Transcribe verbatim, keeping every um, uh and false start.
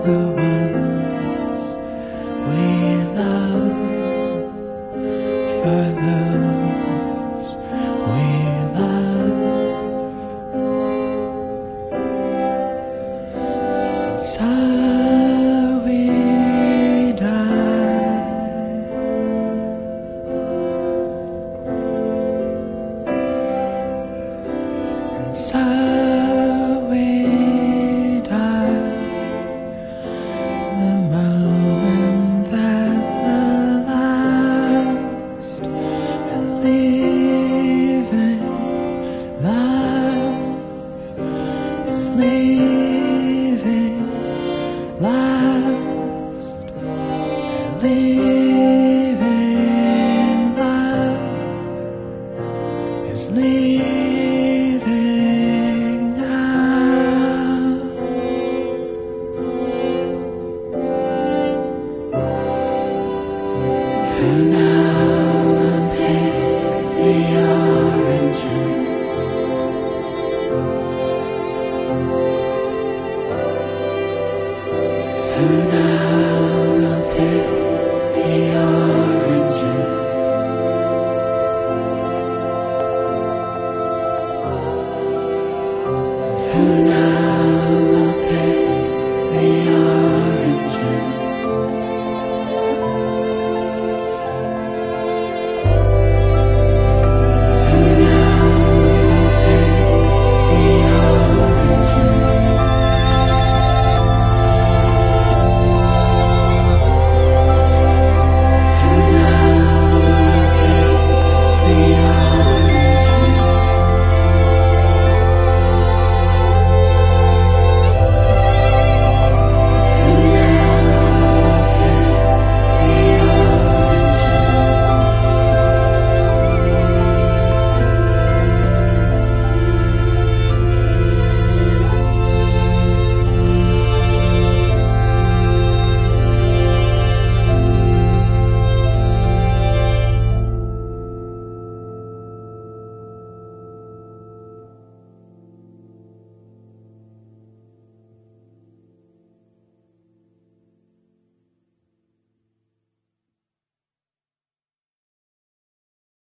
the ones we love, for those we love. And so we die, and so we die. The moment that the last leaving love is leaving last, leaving love is leaving now. Who now will pick the oranges? Who now